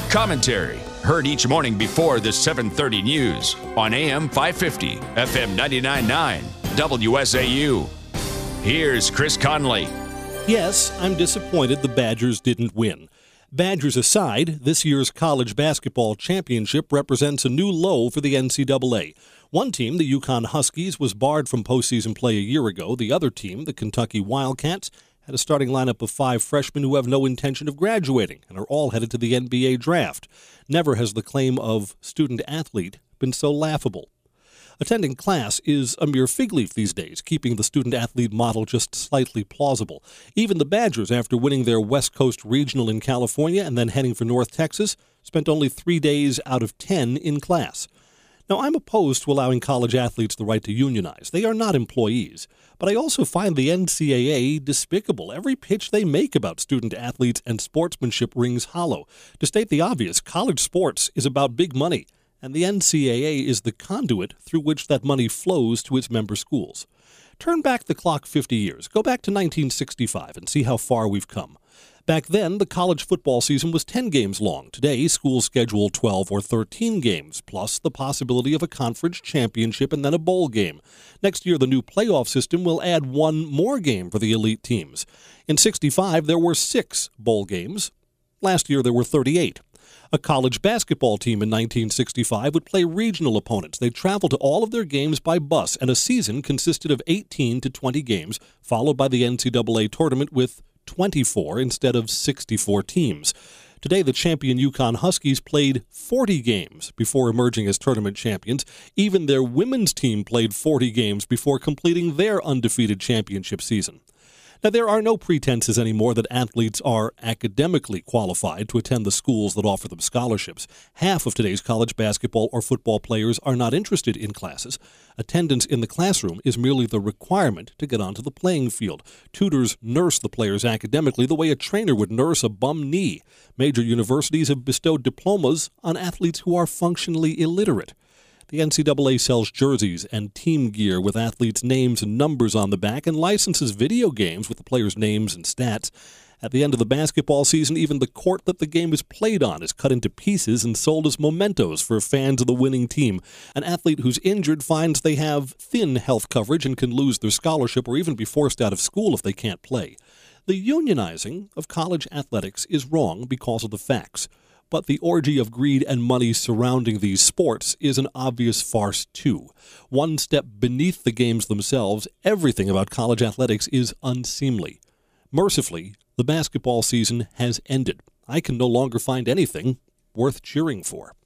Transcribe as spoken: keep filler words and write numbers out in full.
Commentary, heard each morning before the seven thirty news on A M five fifty, F M ninety-nine point nine, W S A U. Here's Chris Conley. Yes, I'm disappointed the Badgers didn't win. Badgers aside, this year's college basketball championship represents a new low for the N C double A. One team, the UConn Huskies, was barred from postseason play a year ago. The other team, the Kentucky Wildcats, had a starting lineup of five freshmen who have no intention of graduating and are all headed to the N B A draft. Never has the claim of student-athlete been so laughable. Attending class is a mere fig leaf these days, keeping the student-athlete model just slightly plausible. Even the Badgers, after winning their West Coast Regional in California and then heading for North Texas, spent only three days out of ten in class. Now, I'm opposed to allowing college athletes the right to unionize. They are not employees. But I also find the N C double A despicable. Every pitch they make about student-athletes and sportsmanship rings hollow. To state the obvious, college sports is about big money, and the N C double A is the conduit through which that money flows to its member schools. Turn back the clock fifty years. Go back to nineteen sixty-five and see how far we've come. Back then, the college football season was ten games long. Today, schools schedule twelve or thirteen games, plus the possibility of a conference championship and then a bowl game. Next year, the new playoff system will add one more game for the elite teams. In sixty-five, there were six bowl games. Last year, there were thirty-eight. A college basketball team in nineteen sixty-five would play regional opponents. They'd travel to all of their games by bus, and a season consisted of eighteen to twenty games, followed by the N C double A tournament with twenty-four instead of sixty-four teams. Today, the champion UConn Huskies played forty games before emerging as tournament champions. Even their women's team played forty games before completing their undefeated championship season. Now, there are no pretenses anymore that athletes are academically qualified to attend the schools that offer them scholarships. Half of today's college basketball or football players are not interested in classes. Attendance in the classroom is merely the requirement to get onto the playing field. Tutors nurse the players academically the way a trainer would nurse a bum knee. Major universities have bestowed diplomas on athletes who are functionally illiterate. The N C double A sells jerseys and team gear with athletes' names and numbers on the back and licenses video games with the players' names and stats. At the end of the basketball season, even the court that the game is played on is cut into pieces and sold as mementos for fans of the winning team. An athlete who's injured finds they have thin health coverage and can lose their scholarship or even be forced out of school if they can't play. The unionizing of college athletics is wrong because of the facts. But the orgy of greed and money surrounding these sports is an obvious farce, too. One step beneath the games themselves, everything about college athletics is unseemly. Mercifully, the basketball season has ended. I can no longer find anything worth cheering for.